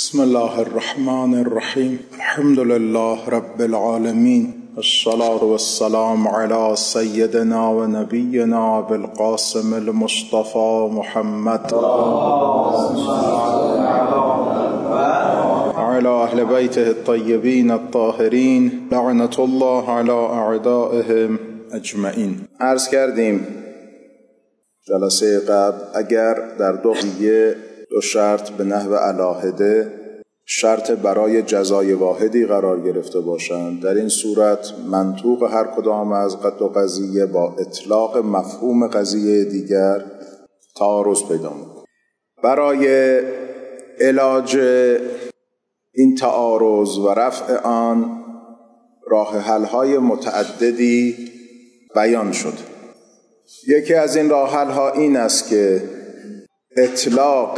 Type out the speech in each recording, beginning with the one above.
بسم الله الرحمن الرحیم. الحمد لله رب العالمین، الصلاة والسلام على سیدنا و نبینا بالقاسم المصطفى محمد وعلى اهل بیته الطیبین الطاهرین لعنة الله على اعدائهم اجمعین. عرض کردیم جلسه قبل اگر در دو شرط به نحو علاهده شرط برای جزای واحدی قرار گرفته باشند، در این صورت منطوق هر کدام از دو قضیه با اطلاق مفهوم قضیه دیگر تعارض پیدا می‌کند. برای علاج این تعارض و رفع آن راه حل‌های متعددی بیان شد. یکی از این راه حل‌ها این است که اطلاق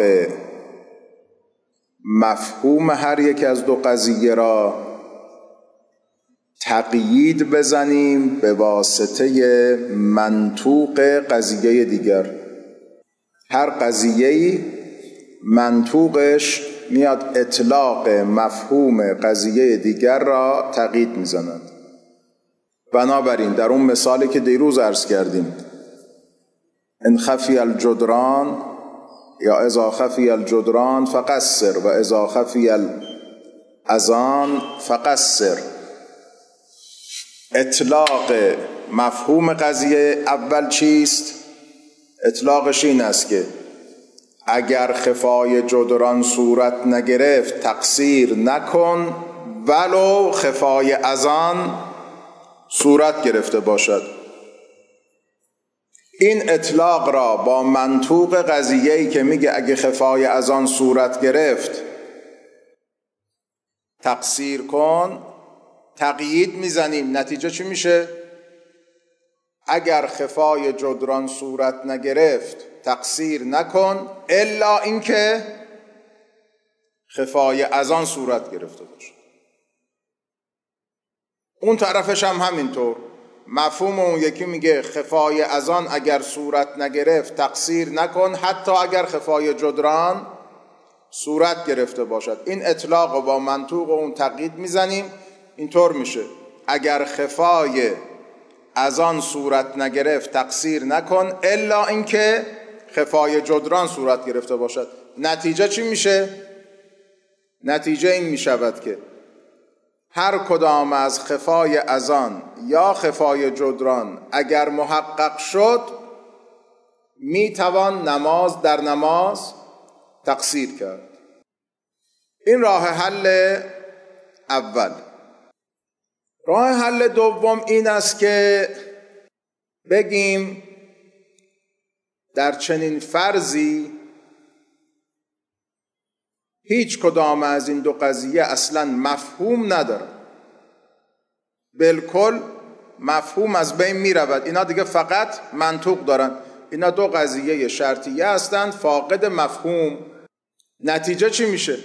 مفهوم هر یک از دو قضیه را تقیید بزنیم به واسطه منطوق قضیه دیگر. هر قضیه‌ای منطوقش میاد اطلاق مفهوم قضیه دیگر را تقیید میزند. بنابراین در اون مثالی که دیروز عرض کردیم، ان خفی الجدران یا اذا خفی الجدران فقصر و اذا خفی الاذان فقصر، اطلاق مفهوم قضیه اول چیست؟ اطلاقش این است که اگر خفای جدران صورت نگرفت تقصیر نکن ولو خفای اذان صورت گرفته باشد. این اطلاق را با منطوق قضیه‌ای که میگه اگه خفای اذان صورت گرفت تقصیر کن تقیید میزنیم. نتیجه چی میشه؟ اگر خفای جدران صورت نگرفت تقصیر نکن الا اینکه خفای اذان صورت گرفته باشه. اون طرفش هم همینطور. مفهوم اون یکی میگه خفای اذان اگر صورت نگرفت تقصیر نکن حتی اگر خفای جدران صورت گرفته باشد. این اطلاق رو با منطوق اون تقیید میزنیم. اینطور میشه اگر خفای اذان صورت نگرفت تقصیر نکن الا اینکه خفای جدران صورت گرفته باشد. نتیجه چی میشه؟ نتیجه این میشود که هر کدام از خفای اذان یا خفای جدران اگر محقق شد میتوان در نماز تقصیر کرد. این راه حل اول. راه حل دوم این است که بگیم در چنین فرضی هیچ کدام از این دو قضیه اصلا مفهوم نداره، بالکل مفهوم از بین می رود. اینا دیگه فقط منطوق دارن. اینا دو قضیه شرطیه هستند فاقد مفهوم. نتیجه چی میشه؟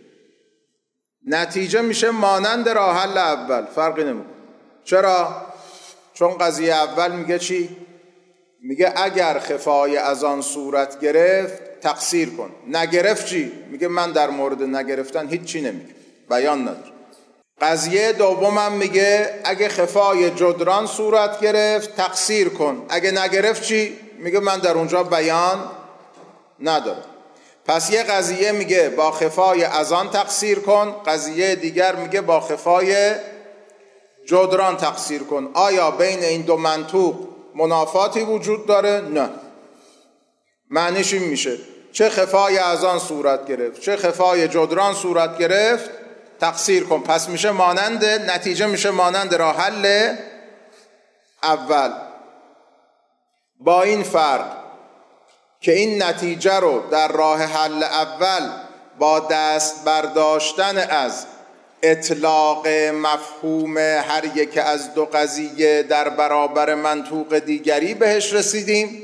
نتیجه میشه مانند راه حل اول، فرقی نمیکنه. چرا؟ چون قضیه اول میگه چی؟ میگه اگر خفای اذان صورت گرفت تقصیر کن. نگرفت چی؟ میگه من در مورد نگرفتن هیچ چی نمیگم، بیان نداره. قضیه دومم میگه اگه خفای جدران صورت گرفت تقصیر کن. اگه نگرفت چی؟ میگه من در اونجا بیان ندارم. پس یه قضیه میگه با خفای اذان تقصیر کن، قضیه دیگر میگه با خفای جدران تقصیر کن. آیا بین این دو منطوق منافاتی وجود داره؟ نه. معنیش این میشه چه خفای اذان صورت گرفت چه خفای جدران صورت گرفت تقصیر کن. پس میشه مانند، نتیجه میشه مانند راه حل اول، با این فرق که این نتیجه رو در راه حل اول با دست برداشتن از اطلاق مفهوم هر یک از دو قضیه در برابر منطوق دیگری بهش رسیدیم.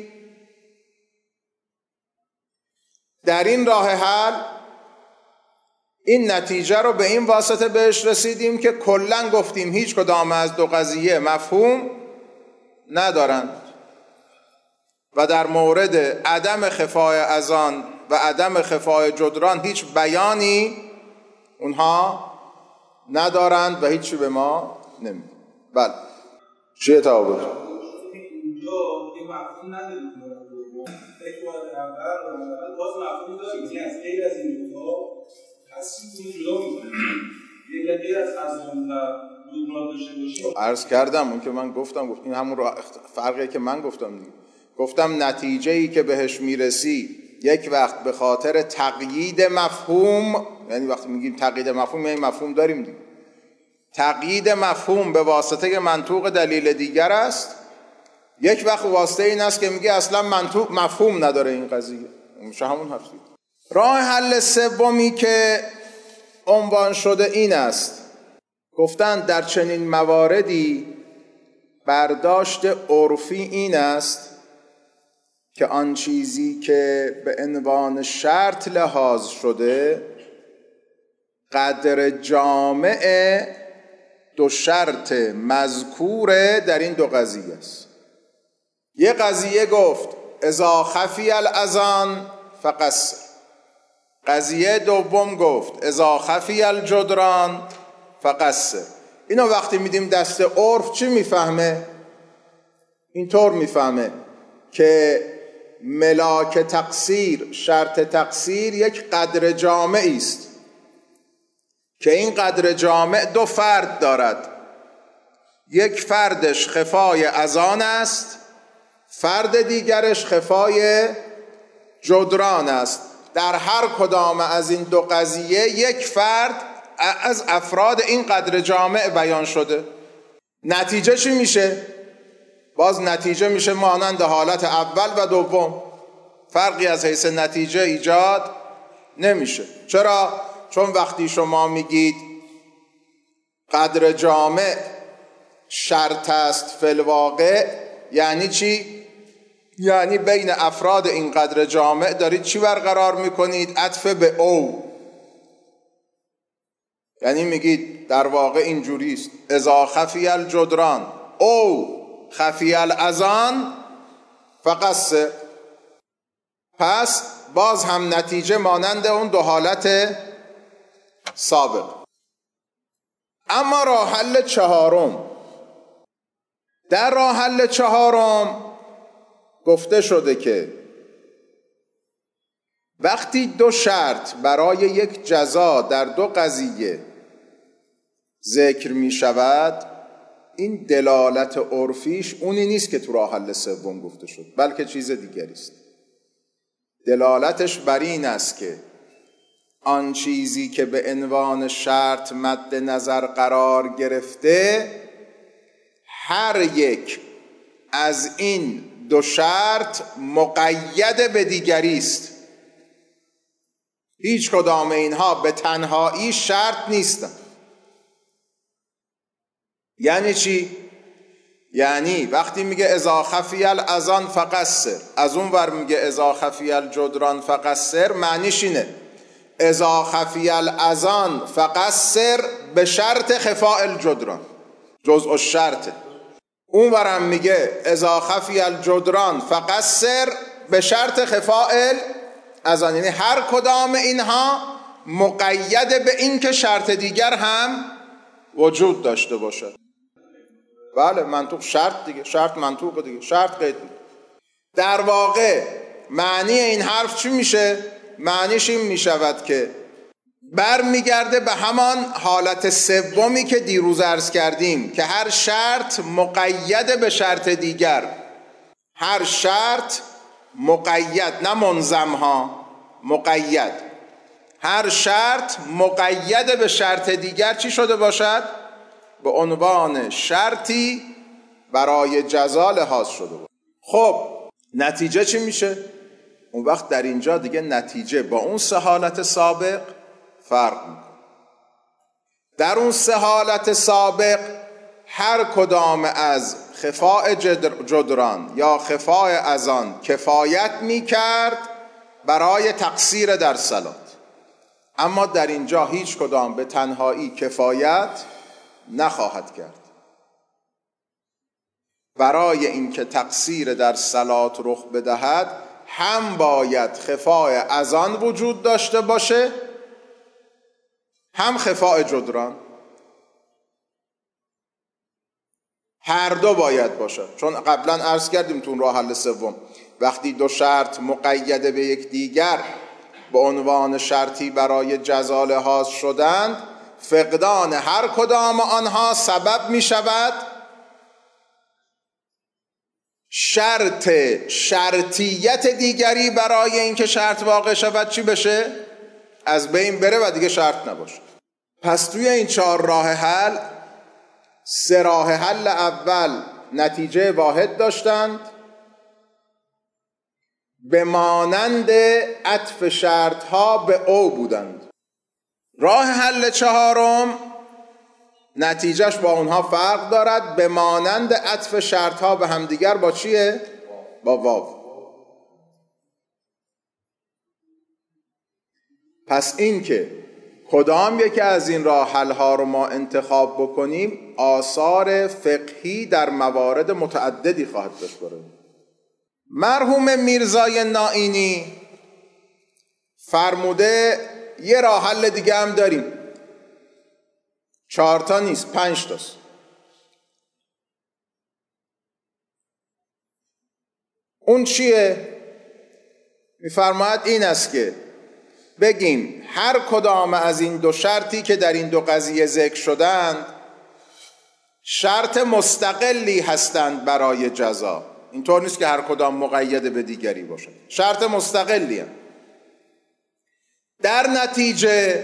در این راه حل این نتیجه رو به این واسطه بهش رسیدیم که کلاً گفتیم هیچ کدام از دو قضیه مفهوم ندارند و در مورد عدم خفای اذان و عدم خفای جدران هیچ بیانی اونها ندارند و هیچی به ما نمیدن. بله چیه تعابیر؟ اینجا یه مفهوم نداریم یک بار اول باز مفهوم داریم، یعنی از غیر از این دوتا تصریف جدا میکنه. یه غیر از ازان و دودمان داشته باشیم. عرض کردم اون که من گفتم این همون فرقی که من گفتم دیگه. گفتم نتیجه‌ای که بهش میرسی یک وقت به خاطر تقیید مفهوم، یعنی وقتی میگیم تقیید مفهوم یعنی مفهوم داریم دیگه، تقیید مفهوم به واسطه منطوق دلیل دیگر است. یک وقت واسطه این است که میگه اصلا منطوق مفهوم نداره این قضیه، میشه همون حرفی. راه حل سومی که عنوان شده این است، گفتن در چنین مواردی برداشت عرفی این است که آن چیزی که به عنوان شرط لحاظ شده قدر جامع دو شرط مذکور در این دو قضیه است. یه قضیه گفت اذا خفی الاذان فقصر، قضیه دوم گفت اذا خفی الجدران فقصر. اینو وقتی میدیم دست عرف چی میفهمه؟ اینطور میفهمه که ملاک تقصیر، شرط تقصیر یک قدر جامعی است که این قدر جامع دو فرد دارد. یک فردش خفای اذان است، فرد دیگرش خفای جدران است. در هر کدام از این دو قضیه یک فرد از افراد این قدر جامع بیان شده. نتیجه چی میشه؟ باز نتیجه میشه مانند حالت اول و دوم، فرقی از حیث نتیجه ایجاد نمیشه. چرا؟ چون وقتی شما میگید قدر جامع شرط است فی الواقع، یعنی چی؟ یعنی بین افراد این قدر جامع دارید چی برقرار میکنید؟ عطف به او. یعنی میگید در واقع اینجوری است اذا خفی الجدران او خفی الاذان فقصر. پس باز هم نتیجه مانند اون دو حالت سابق. اما راه حل چهارم، در راه حل چهارم گفته شده که وقتی دو شرط برای یک جزا در دو قضیه ذکر می شود، این دلالت عرفیش اونی نیست که تو راه حل سوم گفته شد، بلکه چیز دیگری است. دلالتش بر این است که آن چیزی که به عنوان شرط مد نظر قرار گرفته، هر یک از این دو شرط مقید به دیگری است. هیچ کدام اینها به تنهایی شرط نیستند. یعنی چی؟ یعنی وقتی میگه اذا خفی الاذان فقصر، از اون ور میگه اذا خفی الجدران فقصر، معنیش اینه اذا خفی الاذان فقصر به شرط خفاء الجدران، جزء الشرط. اون ورم میگه اذا خفی الجدران فقصر به شرط خفاء الاذان، یعنی هر کدام اینها مقید به این که شرط دیگر هم وجود داشته باشد. بله منطوق شرط دیگه، شرط منطوق دیگه، شرط قید دیگه. در واقع معنی این حرف چی میشه؟ معنیش این میشود که بر میگرده به همان حالت سومی که دیروز عرض کردیم که هر شرط مقید به شرط دیگر، هر شرط مقید، نه منظم ها، مقید، هر شرط مقید به شرط دیگر چی شده باشد؟ به عنوان شرطی برای جزا لحاظ شده باشد. خب نتیجه چی میشه؟ اون وقت در اینجا دیگه نتیجه با اون سه حالت سابق فرق میکنه. در اون سه حالت سابق هر کدام از خفاء جدران یا خفاء اذان کفایت میکرد برای تقصیر در صلات، اما در اینجا هیچ کدام به تنهایی کفایت نخواهد کرد. برای اینکه تقصیر در صلات رخ بدهد هم باید خفاء اذان وجود داشته باشه، هم خفاء جدران، هر دو باید باشد. چون قبلا عرض کردیم تو راه حل سوم وقتی دو شرط مقید به یک دیگر به عنوان شرطی برای جزا لحاظ شدند، فقدان هر کدام آنها سبب می شود شرطیت دیگری برای اینکه شرط واقع شود چی بشه؟ از بین بره و دیگه شرط نباشه. پس توی این 4 راه حل 3 راه حل اول نتیجه واحد داشتند به مانند عطف شرطها به او بودند. راه حل 4م نتیجهش با اونها فرق دارد، به مانند عطف شرطها به همدیگر با چیه؟ با واو. پس این که کدام یکی از این راه حل ها رو ما انتخاب بکنیم آثار فقهی در موارد متعددی خواهد داشت. مرحوم میرزای نائینی فرموده یه راه حل دیگه هم داریم، 4 تا نیست 5 تاست. اون چیه؟ میفرماید این است که بگیم هر کدام از این 2 شرطی که در این 2 قضیه ذکر شدند شرط مستقلی هستند برای جزا. اینطور نیست که هر کدام مقید به دیگری باشد، شرط مستقلی هم. در نتیجه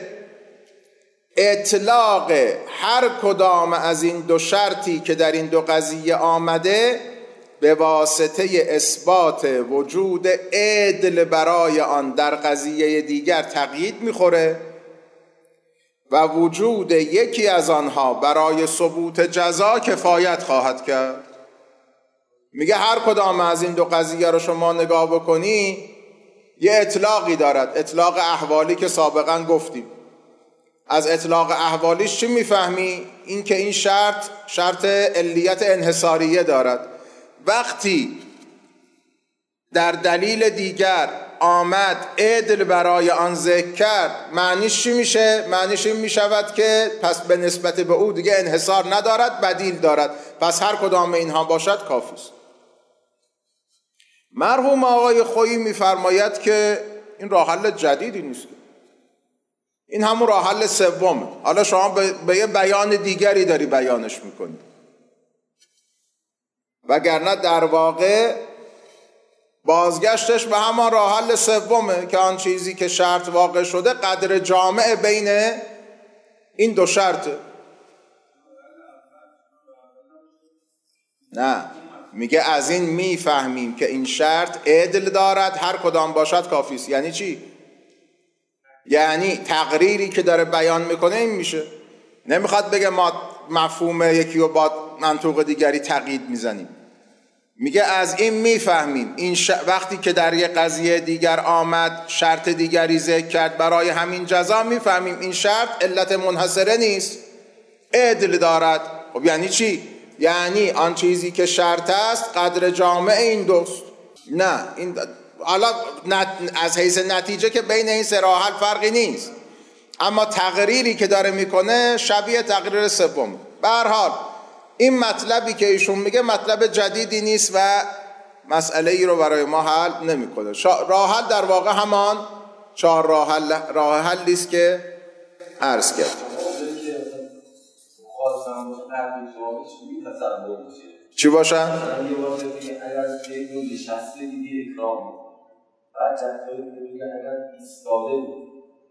اطلاق هر کدام از این 2 شرطی که در این 2 قضیه آمده به واسطه اثبات وجود عدل برای آن در قضیه دیگر تقیید میخوره و وجود یکی از آنها برای ثبوت جزا کفایت خواهد کرد. میگه هر کدام از این 2 قضیه رو شما نگاه بکنی یه اطلاقی دارد، اطلاق احوالی که سابقا گفتیم. از اطلاق احوالیش چی میفهمی؟ این که این شرط علیت انحصاریه دارد. وقتی در دلیل دیگر آمد عدل برای آن ذکر کرد معنیش چی میشه؟ معنیش این میشود که پس به نسبت به او دیگه انحصار ندارد، بدیل دارد، پس هر کدام اینها باشد کافی است. مرحوم آقای خویی میفرماید که این راه حل جدیدی نیست، این همون راه حل سومه. حالا شما به یه بیان دیگری داری بیانش میکنی، وگرنه در واقع بازگشتش به همان راه حل سومه که آن چیزی که شرط واقع شده قدر جامع بین این 2 شرطه. نه، میگه از این میفهمیم که این شرط عدل دارد، هر کدام باشد کافی است. یعنی چی؟ یعنی تقریری که داره بیان میکنه این میشه. نمیخواد بگه ما مفهوم یکی رو با منطوق دیگری تقیید میزنیم. میگه از این میفهمیم این وقتی که در یک قضیه دیگر آمد شرط دیگری ذکر کرد برای همین جزا، میفهمیم این شرط علت منحصره نیست، عدل دارد. خب یعنی چی؟ یعنی آن چیزی که شرط است قدر جامع این 2ست. نه این حالا از حیث نتیجه که بین این 3 راه حل فرقی نیست، اما تقریری که داره میکنه شبیه تقریر سوم. به هر حال این مطلبی که ایشون میگه مطلب جدیدی نیست و مسئله ای رو برای ما حل نمیکنه. راه حل در واقع همان 4 راه حلی است که عرض کرد. چی باشه؟ اگر نشسته دیگه اکرام بعد جدایی میگه اگر ایستاده بود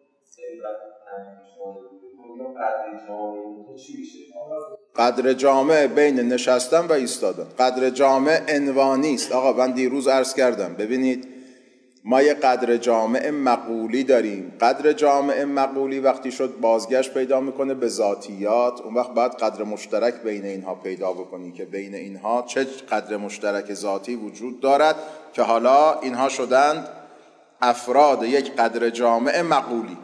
قدر جامع بین نشستن و ایستادن. قدر جامع عنوانی است. آقا من دیروز عرض کردم ببینید ما یه قدر جامع مقولی داریم. قدر جامع مقولی وقتی شد بازگشت پیدا میکنه به ذاتیات، اون وقت باید قدر مشترک بین اینها پیدا بکنی که بین اینها چه قدر مشترک ذاتی وجود دارد که حالا اینها شدند افراد یک قدر جامع مقولی.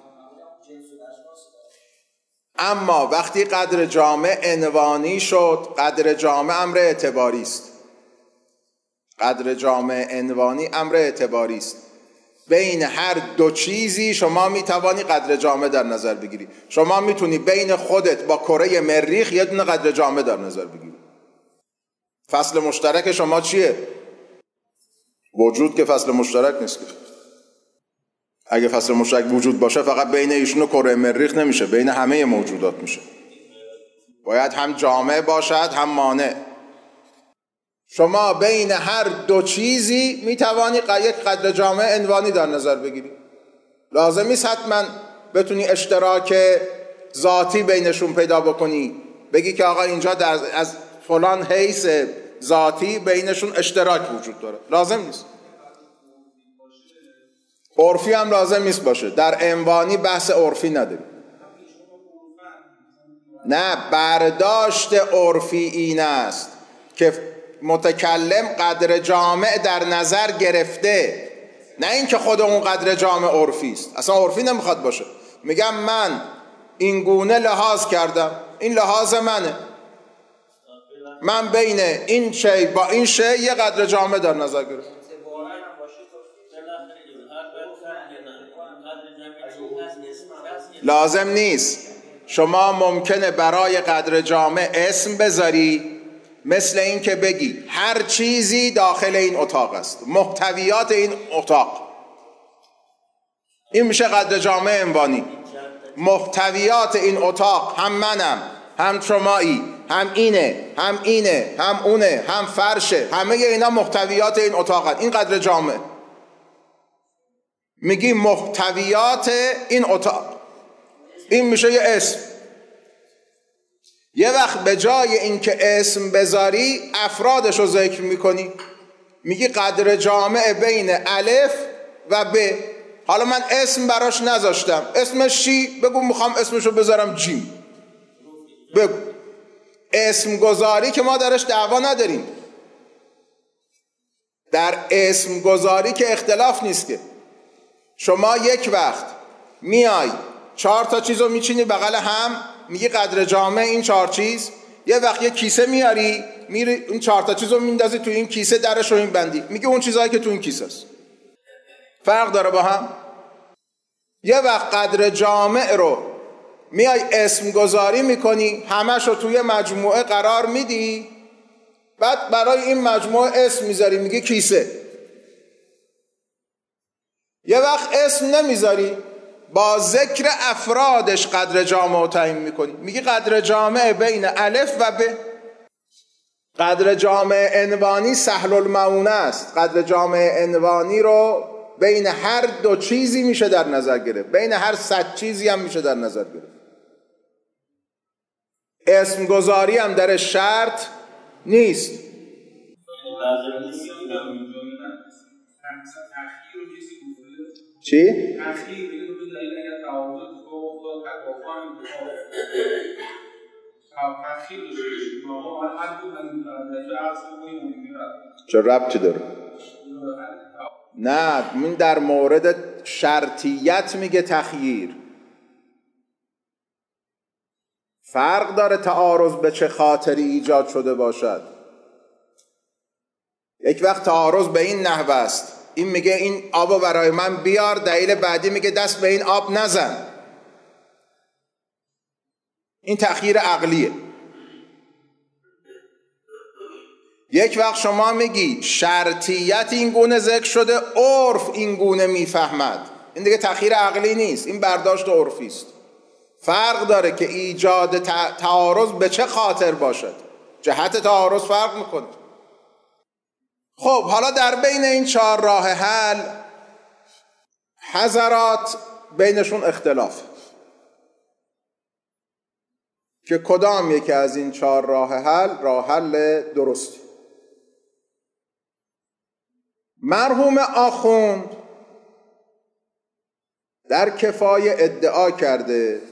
اما وقتی قدر جامع عنوانی شد، قدر جامع امر اعتباری است. قدر جامع عنوانی امر اعتباری است. بین هر دو چیزی شما میتوانی قدر جامع در نظر بگیری. شما میتونی بین خودت با کره مریخ یه دونه قدر جامع در نظر بگیری. فصل مشترک شما چیه؟ وجود که فصل مشترک نیست. اگه فصل مشترک وجود باشه فقط بین ایشون و کره مریخ نمیشه، بین همه موجودات میشه. باید هم جامع باشد هم مانع. شما بین هر دو چیزی میتوانی یک قدر جامع عنوانی در نظر بگیری. لازم نیست حتما بتونی اشتراک ذاتی بینشون پیدا بکنی، بگی که آقا اینجا از فلان حیث ذاتی بینشون اشتراک وجود داره. لازم نیست. عرفی هم لازم نیست باشه. در عنوانی بحث عرفی نداریم. نه، برداشت عرفی این است که متکلم قدر جامع در نظر گرفته، نه اینکه خود اون قدر جامع عرفی است. اصلا عرفی نمیخواد باشه. میگم من این گونه لحاظ کردم، این لحاظ منه، من بین این شی با این شی یه قدر جامع در نظر گرفتم. لازم نیست. شما ممکنه برای قدر جامع اسم بذاری، مثل این که بگی هر چیزی داخل این اتاق است، محتویات این اتاق. این میشه قدر جامع عنوانی. محتویات این اتاق هم منم، هم شمایی، هم اینه، هم اینه، هم اونه، هم فرشه، همه اینا محتویات این اتاقن. این قدر جامع. میگی محتویات این اتاق، این میشه یه اسم. یه وقت به جای اینکه اسم بذاری افرادش رو ذکر میکنی، میگی قدر جامع بین الف و ب. حالا من اسم براش نذاشتم، اسمش چی؟ بگو میخوام اسمشو بذارم جیم. بگو. اسم گذاری که ما درش دعوا نداریم. در اسم گذاری که اختلاف نیست که. شما یک وقت میای 4 تا چیزو میچینی بغل هم، میگی قدر جامع این 4 چیز. یه وقت یه کیسه میاری، میری این 4 تا چیزو میندازی تو این کیسه، درش رو این بندی، میگی اون چیزایی که تو این کیسه است. فرق داره با هم. یه وقت قدر جامع رو میای اسم گذاری میکنی، همش رو توی مجموعه قرار میدی، بعد برای این مجموعه اسم میذاری، میگی کیسه. یه وقت اسم نمیذاری، با ذکر افرادش قدر جامع رو تعیین میکنی، میگی قدر جامع بین الف و ب. قدر جامع عنوانی سهل المعونه است. قدر جامع عنوانی رو بین هر دو چیزی میشه در نظر گرفت، بین هر 100 چیزی هم میشه در نظر گرفت. اسم گذاری هم در شرط نیست. چی؟ چه ربطی داره؟ نه، من در مورد شرطیت میگه تخییر. فرق داره تعارض به چه خاطری ایجاد شده باشد. یک وقت تعارض به این نحو است، این میگه این آبو برای من بیار، دلیل بعدی میگه دست به این آب نزن. این تخییر عقلیه. یک وقت شما میگی شرطیت این گونه ذکر شده، عرف این گونه میفهمد. این دیگه تخییر عقلی نیست، این برداشت عرفی است. فرق داره که ایجاد تعارض به چه خاطر باشد. جهت تعارض فرق میکنه. خب حالا در بین این 4 راه حل حضرات بینشون اختلاف که کدام یکی از این 4 راه حل درستی. مرحوم آخوند در کفایه ادعا کرده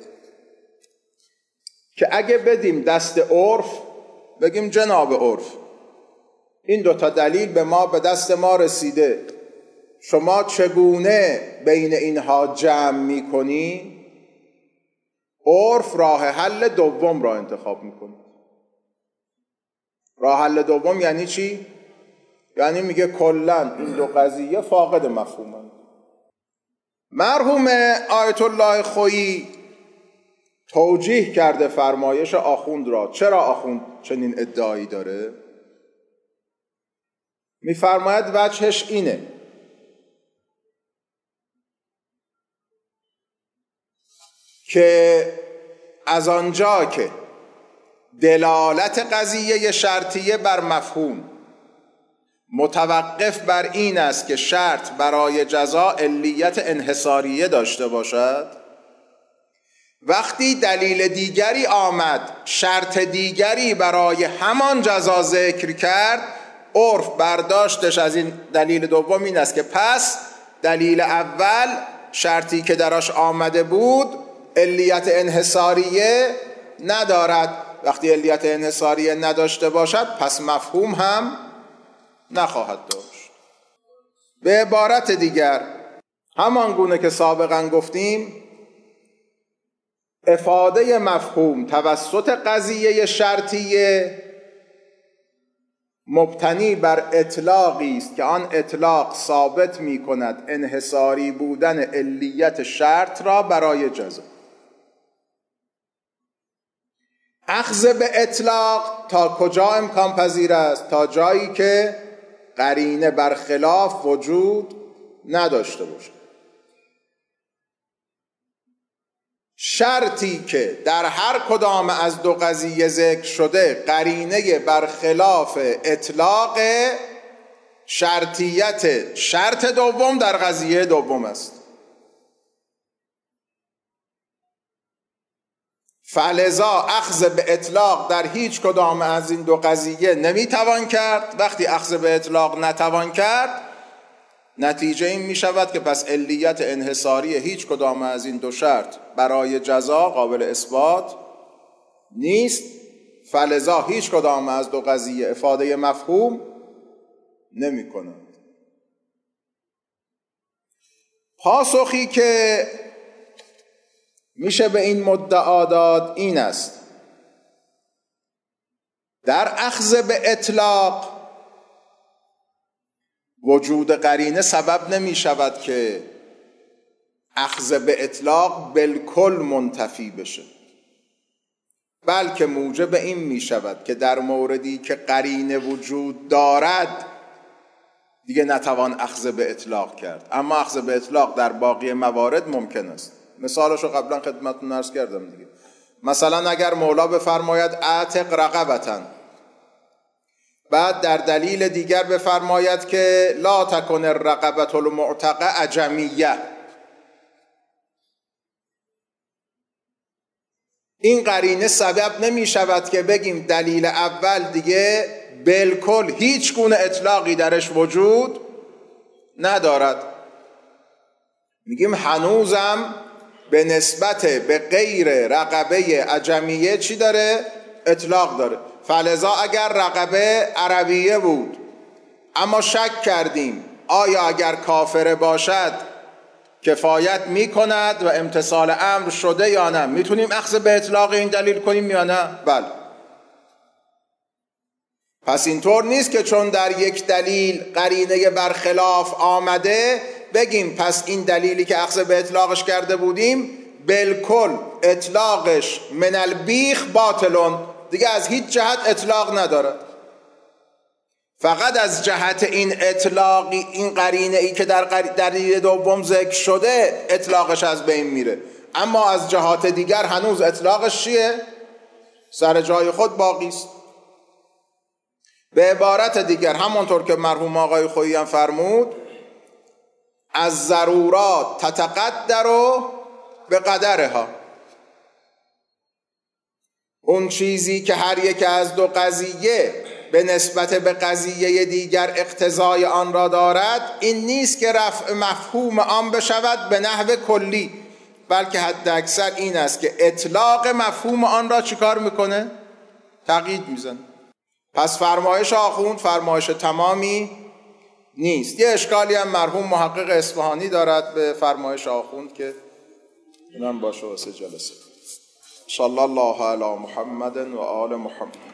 که اگه بدیم دست عرف، بگیم جناب عرف این 2 تا دلیل به دست ما رسیده، شما چگونه بین اینها جمع میکنی؟ عرف راه حل دوم را انتخاب میکنه. راه حل دوم یعنی چی؟ یعنی میگه کلن این 2 قضیه فاقد مفهومن. مرحوم آیت الله خویی توجیه کرده فرمایش آخوند را. چرا آخوند چنین ادعایی داره؟ می‌فرماید وجهش اینه که از آنجا که دلالت قضیه شرطیه بر مفهوم متوقف بر این است که شرط برای جزا علیت انحصاریه داشته باشد، وقتی دلیل دیگری آمد شرط دیگری برای همان جزا ذکر کرد، عرف برداشتش از این دلیل دوم این است که پس دلیل اول شرطی که دراش آمده بود علیت انحصاریه ندارد. وقتی علیت انحصاریه نداشته باشد پس مفهوم هم نخواهد داشت. به عبارت دیگر همان گونه که سابقا گفتیم افاده مفهوم توسط قضیه شرطیه مبتنی بر اطلاقی است که آن اطلاق ثابت می کند انحصاری بودن علیت شرط را برای جزا. اخذ به اطلاق تا کجا امکان پذیر است؟ تا جایی که قرینه برخلاف وجود نداشته باشد. شرطی که در هر کدام از دو قضیه ذکر شده قرینه برخلاف اطلاق شرطیت شرط دوم در قضیه دوم است. فلذا اخذ به اطلاق در هیچ کدام از این دو قضیه نمیتوان کرد. وقتی اخذ به اطلاق نتوان کرد نتیجه این می شود که پس علیت انحصاری هیچ کدام از این دو شرط برای جزا قابل اثبات نیست. فلذا هیچ کدام از دو قضیه افاده مفهوم نمی کنند. پاسخی که میشه به این مدعا داد این است: در اخذ به اطلاق وجود قرینه سبب نمی شود که اخذ به اطلاق بالکل منتفی بشه، بلکه موجب این می شود که در موردی که قرینه وجود دارد دیگه نتوان اخذ به اطلاق کرد، اما اخذ به اطلاق در باقی موارد ممکن است. مثالشو قبلا خدمتتون عرض کردم دیگه. مثلا اگر مولا بفرماید اعتق رقبتن، بعد در دلیل دیگر بفرماید که لا تکن الرقبة المعتقه عجمیه، این قرینه سبب نمی شود که بگیم دلیل اول دیگه بالکل هیچ گونه اطلاقی درش وجود ندارد. میگیم هنوزم به نسبت به غیر رقبه عجمیه چی داره؟ اطلاق داره. فلذا اگر رقبه عربیه بود اما شک کردیم آیا اگر کافره باشد کفایت می کند و امتثال امر شده یا نه، میتونیم اخذ به اطلاق این دلیل کنیم یا نه؟ بله. پس اینطور نیست که چون در یک دلیل قرینه برخلاف آمده بگیم پس این دلیلی که اخذ به اطلاقش کرده بودیم بالکل اطلاقش من البیخ باطلون، دیگه از هیچ جهت اطلاق نداره. فقط از جهت این اطلاقی، این قرینه ای که در دلیل دوم ذکر شده اطلاقش از بین میره، اما از جهات دیگر هنوز اطلاقش چیه؟ سر جای خود باقی است. به عبارت دیگر همونطور که مرحوم آقای خویی هم فرمود از ضرورات تتقدر به قدرها، اون چیزی که هر یک از دو قضیه به نسبت به قضیه دیگر اقتضای آن را دارد این نیست که رفع مفهوم آن بشود به نحو کلی، بلکه حد اکثر این است که اطلاق مفهوم آن را چیکار میکنه؟ تقیید میزنه. پس فرمایش آخوند فرمایش تمامی نیست. یه اشکالی هم مرحوم محقق اصفهانی دارد به فرمایش آخوند که اینم باشه واسه جلسه. صلی الله علی محمد و آل محمد.